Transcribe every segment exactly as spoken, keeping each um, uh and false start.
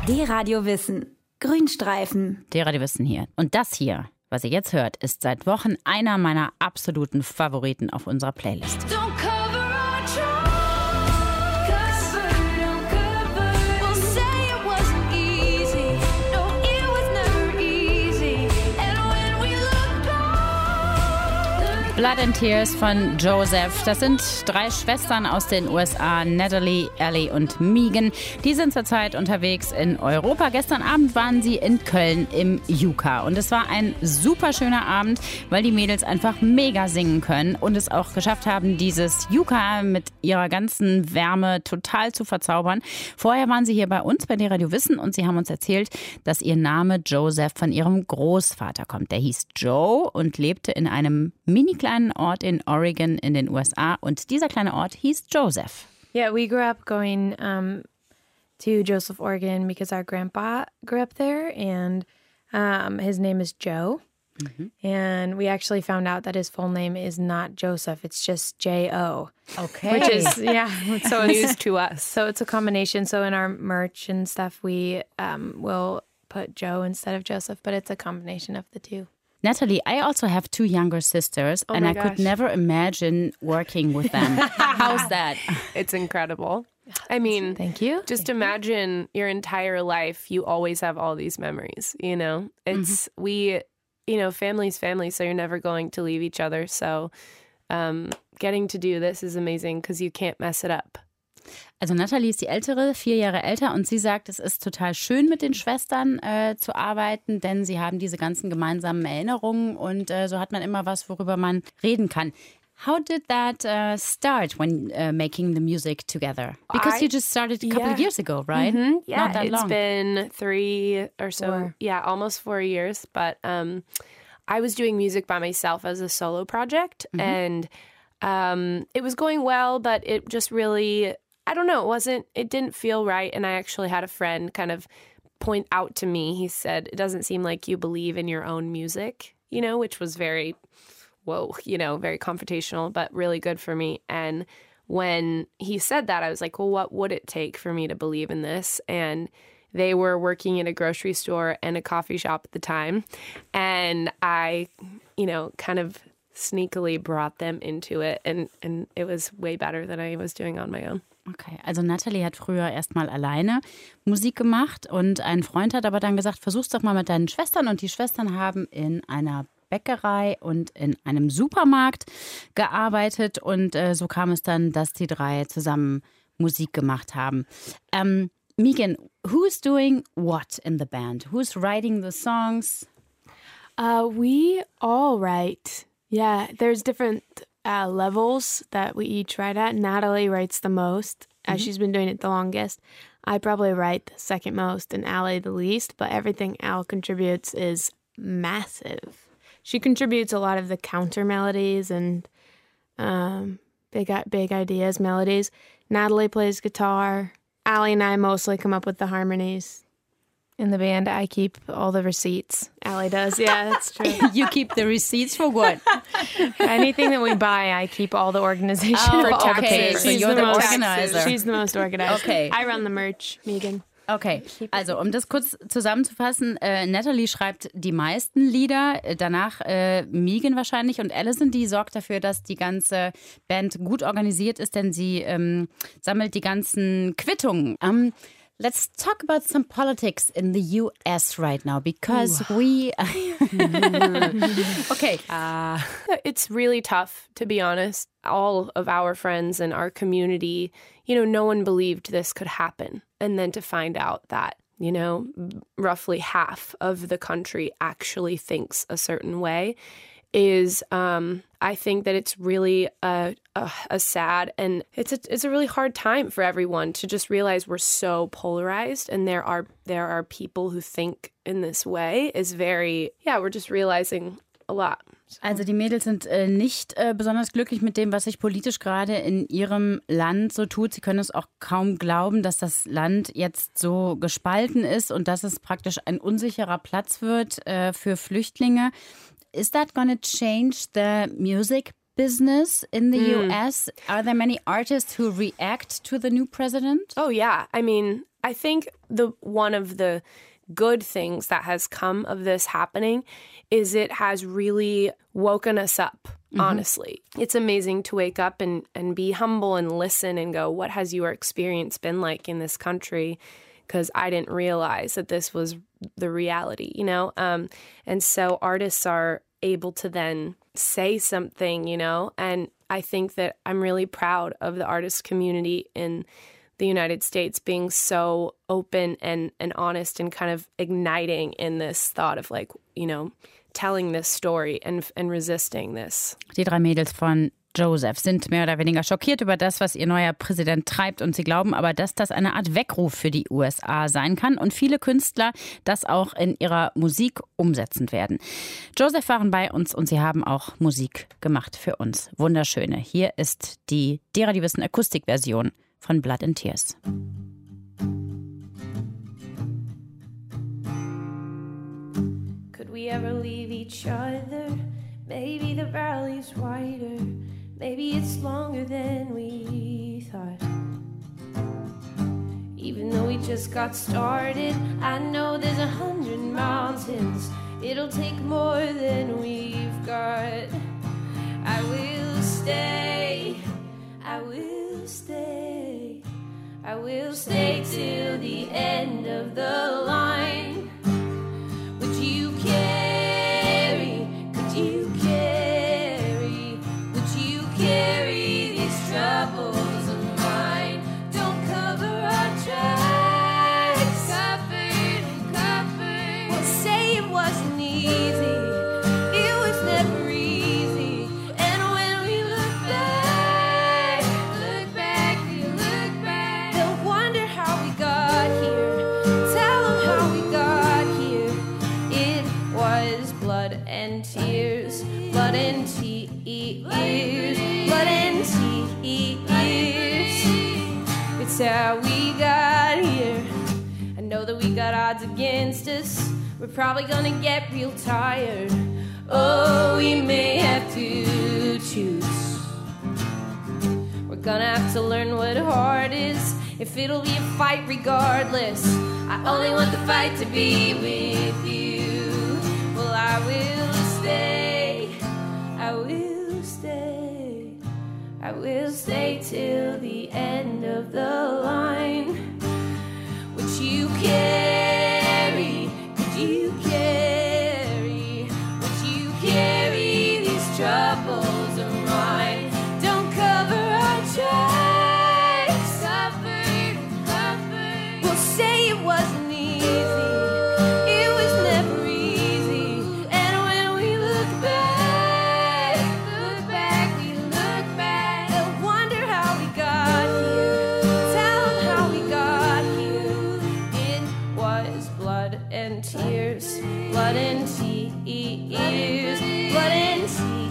D-Radio Wissen. Grünstreifen. D-Radio Wissen hier. Und das hier, was ihr jetzt hört, ist seit Wochen einer meiner absoluten Favoriten auf unserer Playlist. Blood and Tears von Joseph. Das sind drei Schwestern aus den U S A, Natalie, Ellie und Megan. Die sind zurzeit unterwegs in Europa. Gestern Abend waren sie in Köln im Juka. Und es war ein super schöner Abend, weil die Mädels einfach mega singen können und es auch geschafft haben, dieses Juka mit ihrer ganzen Wärme total zu verzaubern. Vorher waren sie hier bei uns bei D-Radio Wissen und sie haben uns erzählt, dass ihr Name Joseph von ihrem Großvater kommt. Der hieß Joe und lebte in einem mini kleinen Ort in Oregon in den U S A und dieser kleine Ort hieß Joseph. Yeah, we grew up going um, to Joseph, Oregon because our grandpa grew up there and um, his name is Joe. Mm-hmm. And we actually found out that his full name is not Joseph, it's just J O. Okay. Which is, yeah, so it's news to us. So it's a combination. So in our merch and stuff, we um, will put Joe instead of Joseph, but it's a combination of the two. Natalie, I also have two younger sisters, oh and I gosh. could never imagine working with them. How's that? It's incredible. I mean, thank you. Just thank imagine you. your entire life, you always have all these memories, you know? It's, mm-hmm. we, you know, family's family, so you're never going to leave each other. So um, getting to do this is amazing because you can't mess it up. Also Natalie ist die Ältere, vier Jahre älter und sie sagt, es ist total schön mit den Schwestern äh, zu arbeiten, denn sie haben diese ganzen gemeinsamen Erinnerungen und äh, so hat man immer was, worüber man reden kann. How did that uh, start when uh, making the music together? Because I, you just started a couple yeah. of years ago, right? Mm-hmm. Yeah, Not that it's long. been three or so, four. yeah, almost four years. But um, I was doing music by myself as a solo project, mm-hmm. and um, it was going well, but it just really... I don't know, it wasn't, it didn't feel right. And I actually had a friend kind of point out to me, he said, it doesn't seem like you believe in your own music, you know, which was very, whoa, you know, very confrontational, but really good for me. And when he said that, I was like, well, what would it take for me to believe in this? And they were working in a grocery store and a coffee shop at the time. And I, you know, kind of sneakily brought them into it. And, and it was way better than I was doing on my own. Okay, also Natalie hat früher erstmal alleine Musik gemacht und ein Freund hat aber dann gesagt, versuch's doch mal mit deinen Schwestern. Und die Schwestern haben in einer Bäckerei und in einem Supermarkt gearbeitet und äh, so kam es dann, dass die drei zusammen Musik gemacht haben. Um, Megan, who's doing what in the band? Who's writing the songs? Uh, we all write. Yeah, there's different... Uh, levels that we each write at. Natalie writes the most, as mm-hmm. she's been doing it the longest. I probably write the second most and Allie the least, but everything Al contributes is massive. She contributes a lot of the counter melodies and um, big big ideas, melodies. Natalie plays guitar. Allie and I mostly come up with the harmonies. In the band, I keep all the receipts. Allie does, yeah, that's true. You keep the receipts for what? Anything that we buy, I keep all the organization oh, for all okay. the So you're the, the organizer. She's the most organized. Okay. I run the merch, Megan. Okay, also um das kurz zusammenzufassen, äh, Natalie schreibt die meisten Lieder, danach äh, Megan wahrscheinlich und Alison, die sorgt dafür, dass die ganze Band gut organisiert ist, denn sie ähm, sammelt die ganzen Quittungen. Um, Let's talk about some politics in the U S right now because Ooh. we... okay. Uh, it's really tough, to be honest. All of our friends and our community, you know, no one believed this could happen. And then to find out that, you know, roughly half of the country actually thinks a certain way is, um, I think that it's really a, a, a sad and it's a, it's a really hard time for everyone to just realize we're so polarized and there are there are people who think in this way is very, yeah, we're just realizing a lot. Also die Mädels sind äh, nicht äh, besonders glücklich mit dem, was sich politisch gerade in ihrem Land so tut. Sie können es auch kaum glauben, dass das Land jetzt so gespalten ist und dass es praktisch ein unsicherer Platz wird äh, für Flüchtlinge. Is that going to change the music business in the mm. U S? Are there many artists who react to the new president? Oh, yeah. I mean, I think the one of the good things that has come of this happening is it has really woken us up, mm-hmm. honestly. It's amazing to wake up and, and be humble and listen and go, what has your experience been like in this country? Because I didn't realize that this was the reality, you know? Um, and so artists are able to then say something, you know? And I think that I'm really proud of the artist community in the United States being so open and, and honest and kind of igniting in this thought of like, you know, telling this story and, and resisting this. Die drei Mädels von Joseph sind mehr oder weniger schockiert über das, was ihr neuer Präsident treibt und sie glauben aber, dass das eine Art Weckruf für die U S A sein kann und viele Künstler das auch in ihrer Musik umsetzen werden. Joseph waren bei uns und sie haben auch Musik gemacht für uns. Wunderschöne. Hier ist die D-Radio Wissen Akustikversion von Blood and Tears. Could we ever leave each other? Maybe the valley's wider. Maybe it's longer than we thought. Even though we just got started, I know there's a hundred mountains. It'll take more than we've got. I will stay. I will stay. I will stay till the end of the line. Would you carry? Could you carry? Would you carry these troubles of mine? Don't cover our tracks. Covered and covered. Well, say it wasn't easy. It was never easy. And when we look back, look back, we look back. They'll wonder how we got here. Tell them how we got here. It was blood and tears, blood and tears, blood and tears. It's how we got here. I know that we got odds against us. We're probably gonna get real tired. Oh, we may have to choose. We're gonna have to learn what hard is. If it'll be a fight regardless, I only want the fight to be with you. Well, I will stay, I will stay, I will stay till the end of the line. Would you carry, could you carry, would you carry these troubles of mine? Don't cover our tracks, covered, covered. We'll say it wasn't easy, it was never easy. And when we look back, look back, we look back. They'll wonder how we got here. Tell them how we got here. It was blood and tears, blood and tears, blood and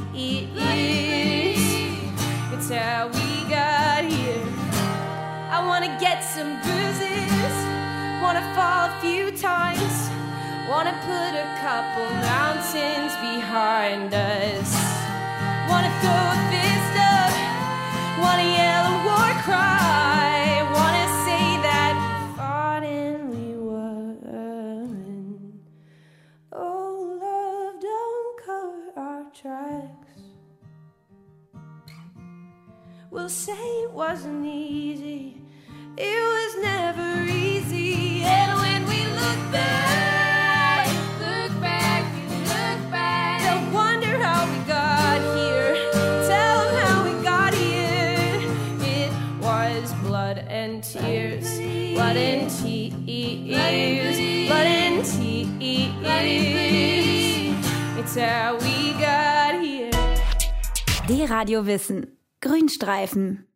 tears. It's how we got here. I wanna get some bruises, wanna fall a few times, wanna put a couple mountains behind us, wanna throw a fist up, wanna yell a war cry, wanna say that we fought and we won. Oh, love, don't cover our tracks. We'll say it wasn't easy, it was never easy. And when we look back, look back, we look back. They'll wonder how we got here. Tell them how we got here. It was blood and tears, blood and tears, blood and tears. It's how we got here. D-Radio Wissen. Grünstreifen.